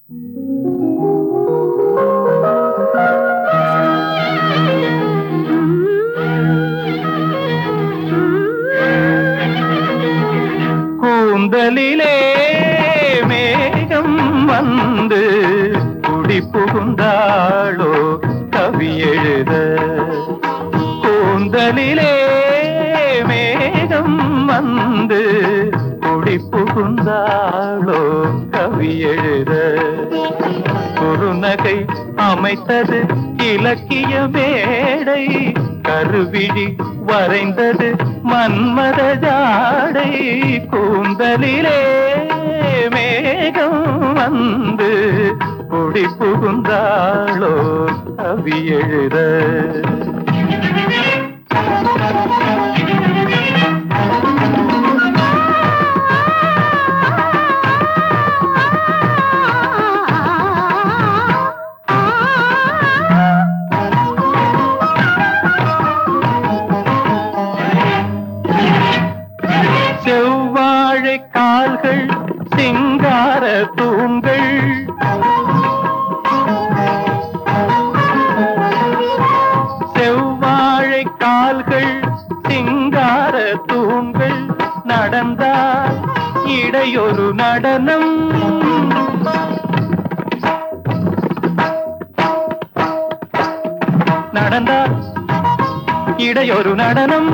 கூந்தலிலே மேகம் வந்து குடி புகுந்தாளோ கவி எழுத. கூந்தலிலே மேகம் வந்து குடி புகுந்தாளோ கவி எழுத. குறுநகை அமைத்தது இலக்கிய மேடை, கருவிழி வரைந்தது மன்மத ஜாடை. கூந்தலிலே மேகம் வந்து குடி புகுந்தாளோ கவி எழுத. செவ்வாழை கால்கள் சிங்கார தூண்கள், செவ்வாழை கால்கள் சிங்கார தூண்கள். நடந்தால் இடையொரு நடனம், நடந்தால் இடையொரு நடனம்.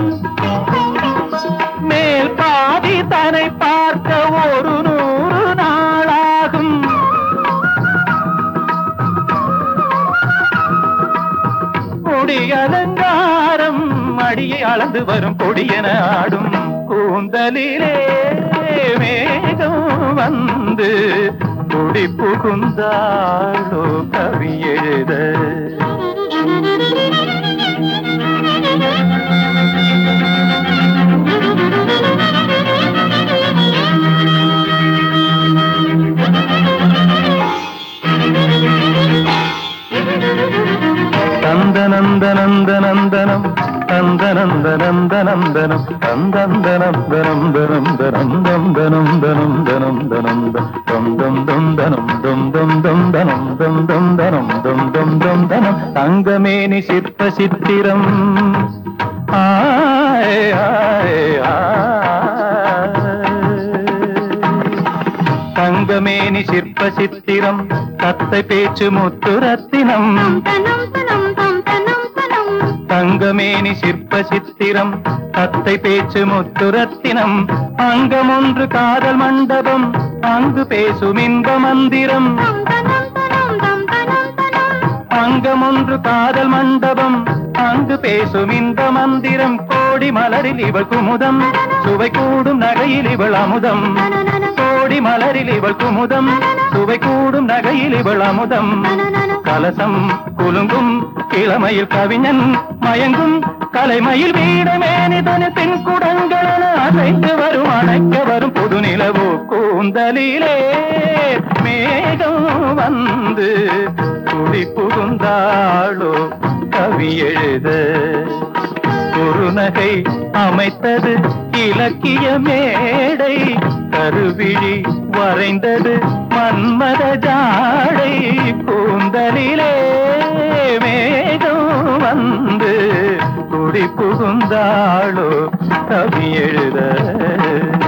மேல் பாதி தன்னை பார்க்க 100 நாளாகும். கொடி அலங்காரம் அடியை அளந்து வரும் கொடியென ஆடும். கூந்தலிலே மேகம் வந்து குடி புகுந்தாளோ கவி எழுத. நந்தனந்தனந்தனந்தனம் நந்தனந்தனந்தனந்தனம் நந்தனந்தனந்தனந்தனம். தங்கமேனி சிற்ப சித்திரம், தங்கமேனி சிற்ப சித்திரம், தத்தை பேச்சு முத்து ரத்தினம். தங்கமேனி சிற்ப சித்திரம், தத்தை பேச்சு முத்து ரத்தினம். அங்கமொன்று காதல் மண்டபம், அங்கு பேசும் இன்ப மந்திரம். அங்கமொன்று காதல் மண்டபம், அங்கு பேசும் இன்ப மந்திரம். கோடி மலரில் இவள் குமுதம், சுவை கூடும் நகையில் இவள் அமுதம். கோடி மலரில் இவள் குமுதம், சுவை கூடும் நகையில் இவள் அமுதம். கலசம் குலுங்கும் இளமையில் கவிஞன் மயங்கும், கலைமயில் வீடமேனிதன பெண் குடங்களென அசைந்து வரும் அணைக்க வரும் புது நிலவோ. கூந்தலிலே மேகம் வந்து குடி புகுந்தாளோ கவி எழுத. குறுநகை அமைத்தது இலக்கிய மேடை, கருவிழி வரைந்தது மன்மத ஜாடை. கூந்தலிலே மேகம் வந்து குடி புகுந்தாளோ கவி எழுத.